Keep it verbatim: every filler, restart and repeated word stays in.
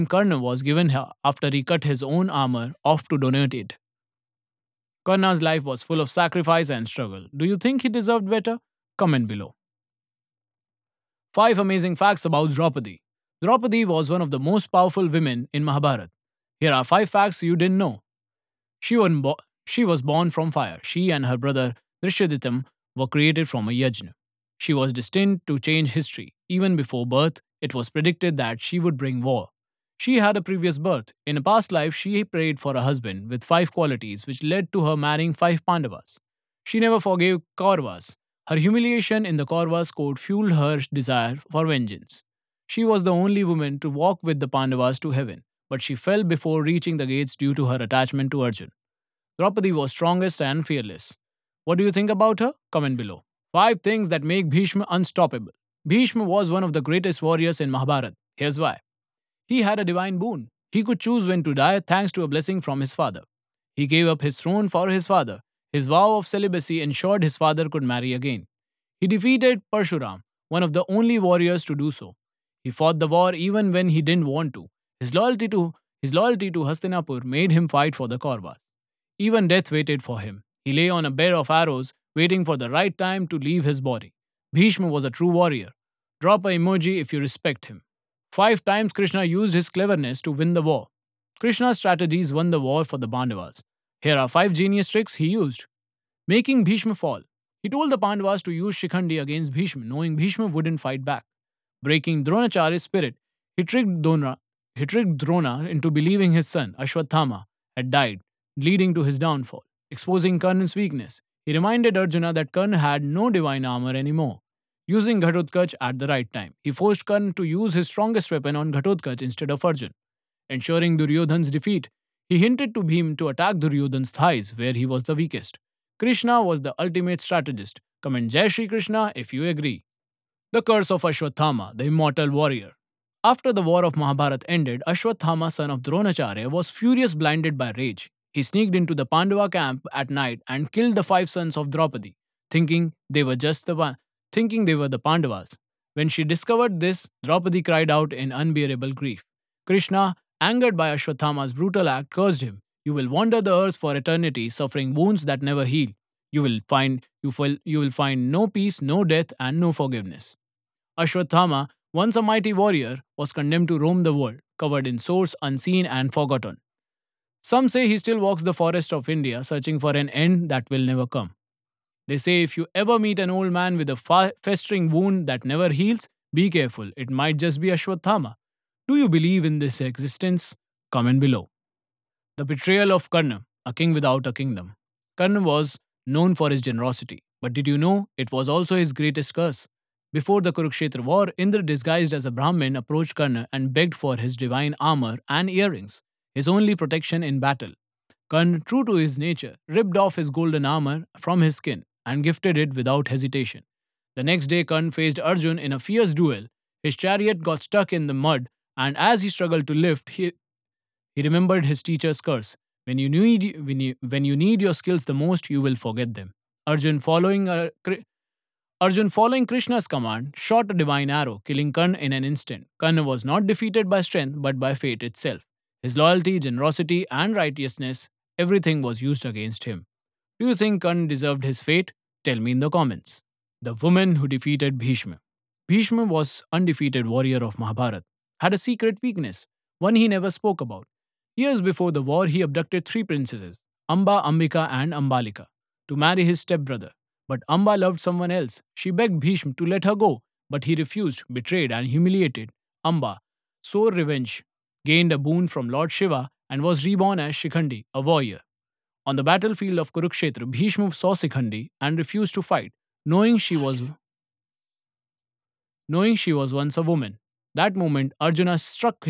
Karna was given her after he cut his own armor off to donate it. Karna's life was full of sacrifice and struggle. Do you think he deserved better? Comment below. five amazing facts about Draupadi. Draupadi was one of the most powerful women in Mahabharata. Here are five facts you didn't know. She, was bo- she was born from fire. She and her brother Drishyaditam were created from a yajna. She was destined to change history. Even before birth, it was predicted that she would bring war. She had a previous birth. In a past life, she prayed for a husband with five qualities, which led to her marrying five Pandavas. She never forgave Kauravas. Her humiliation in the Kauravas court fueled her desire for vengeance. She was the only woman to walk with the Pandavas to heaven, but she fell before reaching the gates due to her attachment to Arjun. Draupadi was strongest and fearless. What do you think about her? Comment below. five things that make Bhishma unstoppable. Bhishma was one of the greatest warriors in Mahabharata. Here's why. He had a divine boon. He could choose when to die thanks to a blessing from his father. He gave up his throne for his father. His vow of celibacy ensured his father could marry again. He defeated Parshuram, one of the only warriors to do so. He fought the war even when he didn't want to. His loyalty to his loyalty to Hastinapur made him fight for the Kauravas. Even death waited for him. He lay on a bed of arrows, waiting for the right time to leave his body. Bhishma was a true warrior. Drop a emoji if you respect him. Five times Krishna used his cleverness to win the war. Krishna's strategies won the war for the Pandavas. Here are five genius tricks he used. Making Bhishma fall. He told the Pandavas to use Shikhandi against Bhishma, knowing Bhishma wouldn't fight back. Breaking Dronacharya's spirit. He tricked Drona, he tricked Drona into believing his son, Ashwathama, had died, leading to his downfall. Exposing Karna's weakness. He reminded Arjuna that Karna had no divine armor anymore. Using Ghatotkacha at the right time. He forced Karna to use his strongest weapon on Ghatotkacha instead of Arjun. Ensuring Duryodhan's defeat. He hinted to Bhim to attack Duryodhan's thighs where he was the weakest. Krishna was the ultimate strategist. Comment Jai Shri Krishna if you agree. The curse of Ashwathama, the immortal warrior. After the war of Mahabharata ended, Ashwathama, son of Dronacharya, was furious, blinded by rage. He sneaked into the Pandava camp at night and killed the five sons of Draupadi, thinking they were just the one, thinking they were the Pandavas. When she discovered this, Draupadi cried out in unbearable grief. Krishna, angered by Ashwathama's brutal act, cursed him. You will wander the earth for eternity, suffering wounds that never heal. You will find you will, you will find no peace, no death, and no forgiveness. Ashwathama, once a mighty warrior, was condemned to roam the world, covered in sores, unseen, and forgotten. Some say he still walks the forest of India, searching for an end that will never come. They say if you ever meet an old man with a fa- festering wound that never heals, be careful, it might just be Ashwathama. Do you believe in this existence? Comment below. The betrayal of Karna, a king without a kingdom. Karna was known for his generosity, but did you know it was also his greatest curse? Before the Kurukshetra war, Indra, disguised as a Brahmin, approached Karna and begged for his divine armor and earrings, his only protection in battle. Karna, true to his nature, ripped off his golden armor from his skin and gifted it without hesitation. The next day, Karna faced Arjun in a fierce duel. His chariot got stuck in the mud, and as he struggled to lift, he, he remembered his teacher's curse. When you, need, when, you, when you need your skills the most, you will forget them. Arjun, following a, Arjun, following Krishna's command, shot a divine arrow, killing Karna in an instant. Karna was not defeated by strength but by fate itself. His loyalty, generosity, and righteousness, everything was used against him. Do you think Karna deserved his fate? Tell me in the comments. The woman who defeated Bhishma. Bhishma was undefeated warrior of Mahabharata, had a secret weakness, one he never spoke about. Years before the war, he abducted three princesses, Amba, Ambika, and Ambalika, to marry his stepbrother. But Amba loved someone else. She begged Bhishma to let her go, but he refused, betrayed, and humiliated Amba. Swore revenge, gained a boon from Lord Shiva, and was reborn as Shikhandi, a warrior. On the battlefield of Kurukshetra, Bhishma saw Shikhandi and refused to fight, knowing she was knowing she was once a woman. That moment, Arjuna struck